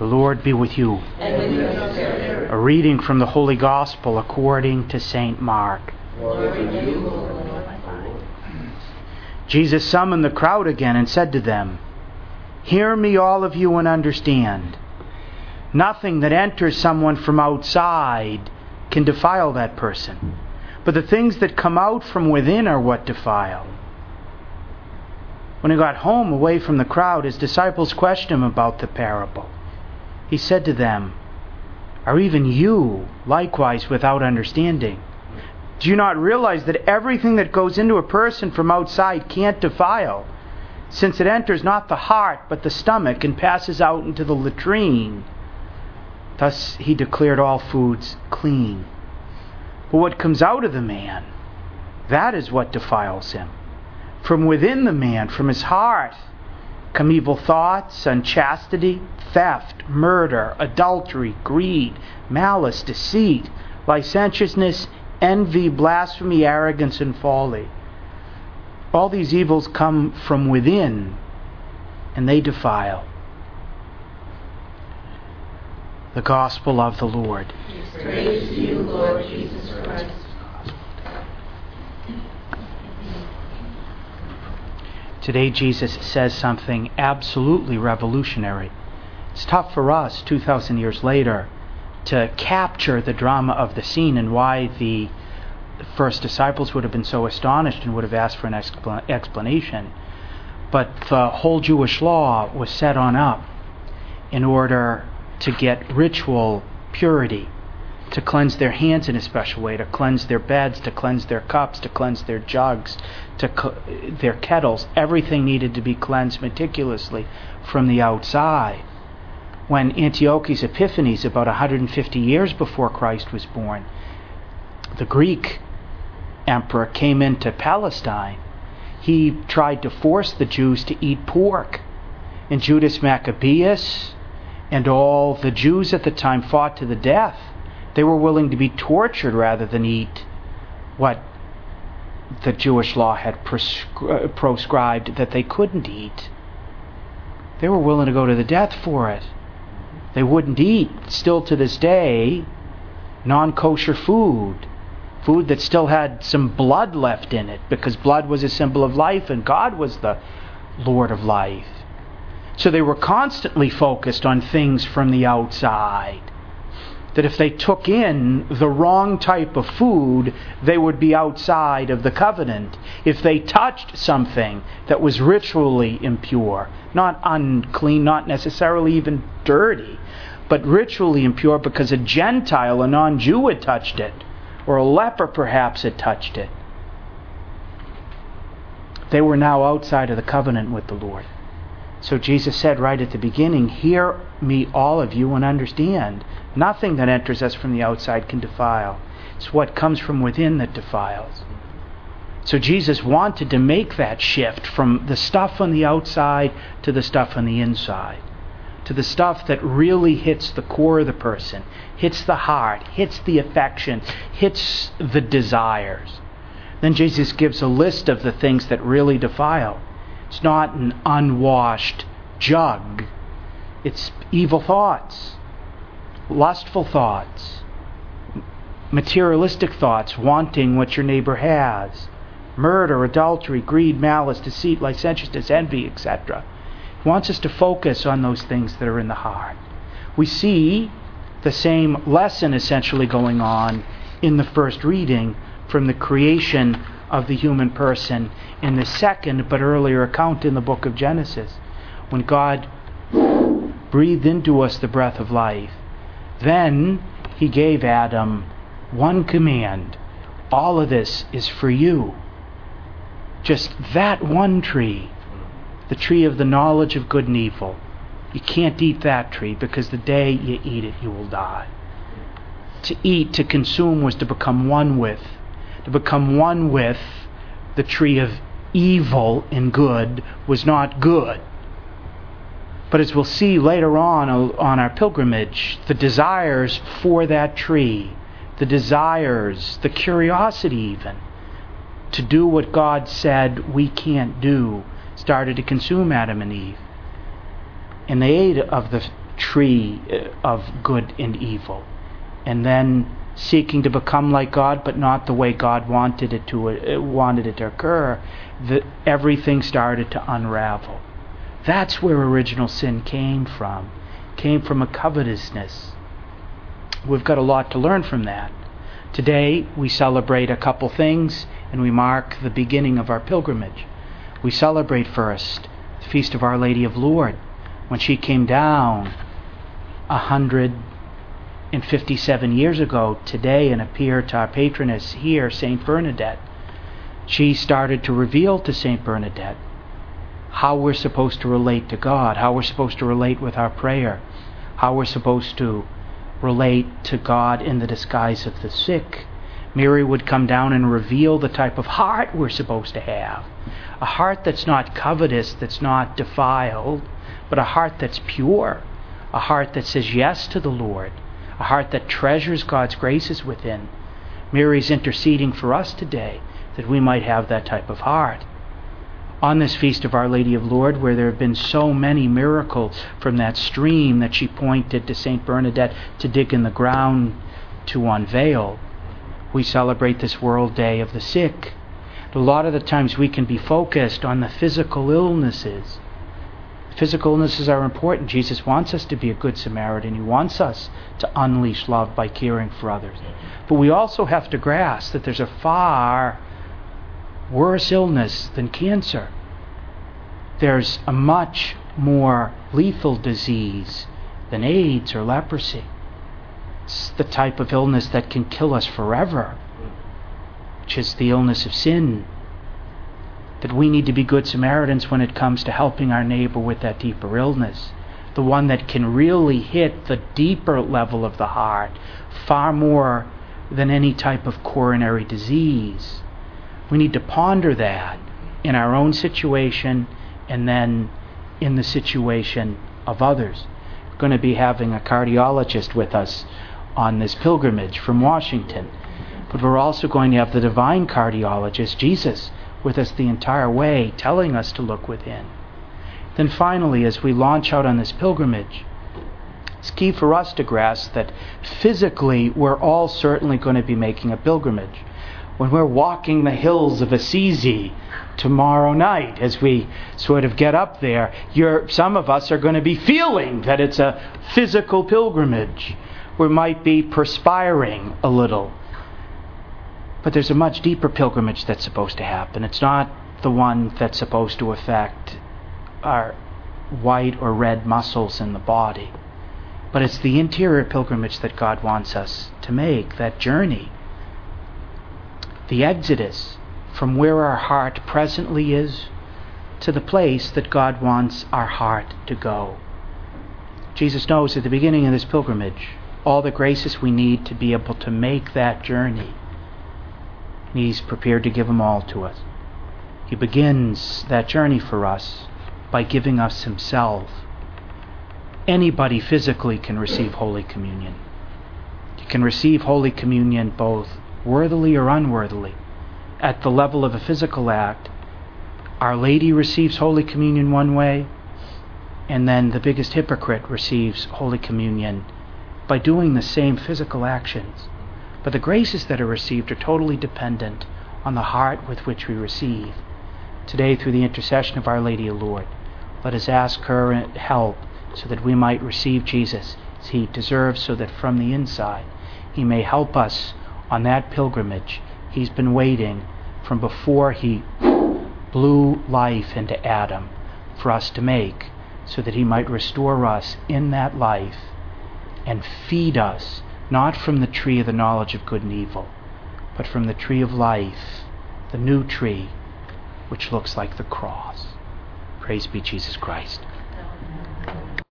The Lord be with you. And with your spirit. A reading from the Holy Gospel according to St. Mark. Glory to you, Lord. Jesus summoned the crowd again and said to them, "Hear me, all of you, and understand. Nothing that enters someone from outside can defile that person, but the things that come out from within are what defile." When he got home away from the crowd, his disciples questioned him about the parable. He said to them, "Are even you likewise without understanding? Do you not realize that everything that goes into a person from outside can't defile, since it enters not the heart but the stomach and passes out into the latrine?" Thus he declared all foods clean. But what comes out of the man, that is what defiles him. From within the man, from his heart, come evil thoughts, unchastity, theft, murder, adultery, greed, malice, deceit, licentiousness, envy, blasphemy, arrogance, and folly. All these evils come from within, and they defile. The Gospel of the Lord. Praise to you, Lord Jesus Christ. Today Jesus says something absolutely revolutionary. It's tough for us 2,000 years later to capture the drama of the scene and why the first disciples would have been so astonished and would have asked for an explanation. But the whole Jewish law was set on up in order to get ritual purity, to cleanse their hands in a special way, to cleanse their beds, to cleanse their cups, to cleanse their jugs, their kettles. Everything needed to be cleansed meticulously from the outside. When Antiochus Epiphanes, about 150 years before Christ was born, the Greek emperor came into Palestine, he tried to force the Jews to eat pork. And Judas Maccabeus and all the Jews at the time fought to the death. They were willing to be tortured rather than eat what the Jewish law had proscribed that they couldn't eat. They were willing to go to the death for it. They wouldn't eat, still to this day, non-kosher food that still had some blood left in it, because blood was a symbol of life and God was the Lord of life. So they were constantly focused on things from the outside. That if they took in the wrong type of food, they would be outside of the covenant. If they touched something that was ritually impure, not unclean, not necessarily even dirty, but ritually impure because a Gentile, a non-Jew had touched it, or a leper perhaps had touched it, they were now outside of the covenant with the Lord. So Jesus said right at the beginning, "Hear me, all of you, and understand. Nothing that enters us from the outside can defile. It's what comes from within that defiles." So Jesus wanted to make that shift from the stuff on the outside to the stuff on the inside, to the stuff that really hits the core of the person, hits the heart, hits the affection, hits the desires. Then Jesus gives a list of the things that really defile. It's not an unwashed jug. It's evil thoughts, lustful thoughts, materialistic thoughts, wanting what your neighbor has, murder, adultery, greed, malice, deceit, licentiousness, envy, etc. He wants us to focus on those things that are in the heart. We see the same lesson essentially going on in the first reading from the creation of the human person in the second but earlier account in the book of Genesis, when God breathed into us the breath of life. Then he gave Adam one command: all of this is for you. Just that one tree, the tree of the knowledge of good and evil. You can't eat that tree, because the day you eat it, you will die. To eat, to consume, was to become one with. To become one with the tree of evil and good was not good. But as we'll see later on our pilgrimage, the desires for that tree, the desires, the curiosity even, to do what God said we can't do, started to consume Adam and Eve. And they ate of the tree of good and evil, and then seeking to become like God, but not the way God wanted it to occur, everything started to unravel. That's where original sin came from. Came from a covetousness. We've got a lot to learn from that. Today we celebrate a couple things, and we mark the beginning of our pilgrimage. We celebrate first the Feast of Our Lady of Lourdes, when she came down 157 years ago today and appeared to our patroness here, Saint Bernadette. She started to reveal to Saint Bernadette how we're supposed to relate to God, how we're supposed to relate with our prayer, how we're supposed to relate to God in the disguise of the sick. Mary would come down and reveal the type of heart we're supposed to have. A heart that's not covetous, that's not defiled, but a heart that's pure. A heart that says yes to the Lord. A heart that treasures God's graces within. Mary's interceding for us today that we might have that type of heart. On this Feast of Our Lady of Lourdes, where there have been so many miracles from that stream that she pointed to Saint Bernadette to dig in the ground to unveil, we celebrate this World Day of the Sick. A lot of the times we can be focused on the physical illnesses. Physical illnesses are important. Jesus wants us to be a good Samaritan. He wants us to unleash love by caring for others. But we also have to grasp that there's a far worse illness than cancer. There's a much more lethal disease than AIDS or leprosy. It's the type of illness that can kill us forever, which is the illness of sin. That we need to be good Samaritans when it comes to helping our neighbor with that deeper illness, the one that can really hit the deeper level of the heart, far more than any type of coronary disease. We need to ponder that in our own situation and then in the situation of others. We're going to be having a cardiologist with us on this pilgrimage from Washington, but we're also going to have the divine cardiologist, Jesus, with us the entire way, telling us to look within. Then finally, as we launch out on this pilgrimage, it's key for us to grasp that physically we're all certainly going to be making a pilgrimage. When we're walking the hills of Assisi tomorrow night, as we sort of get up there, some of us are going to be feeling that it's a physical pilgrimage. We might be perspiring a little. But there's a much deeper pilgrimage that's supposed to happen. It's not the one that's supposed to affect our white or red muscles in the body. But it's the interior pilgrimage that God wants us to make, that journey. The exodus from where our heart presently is to the place that God wants our heart to go. Jesus knows at the beginning of this pilgrimage all the graces we need to be able to make that journey. He's prepared to give them all to us. He begins that journey for us by giving us Himself. Anybody physically can receive Holy Communion. You can receive Holy Communion both worthily or unworthily. At the level of a physical act, Our Lady receives Holy Communion one way, and then the biggest hypocrite receives Holy Communion by doing the same physical actions. But the graces that are received are totally dependent on the heart with which we receive. Today, through the intercession of Our Lady of Lourdes, let us ask her help so that we might receive Jesus as He deserves, so that from the inside He may help us on that pilgrimage He's been waiting from before He blew life into Adam for us to make, so that He might restore us in that life and feed us not from the tree of the knowledge of good and evil, but from the tree of life, the new tree, which looks like the cross. Praise be Jesus Christ.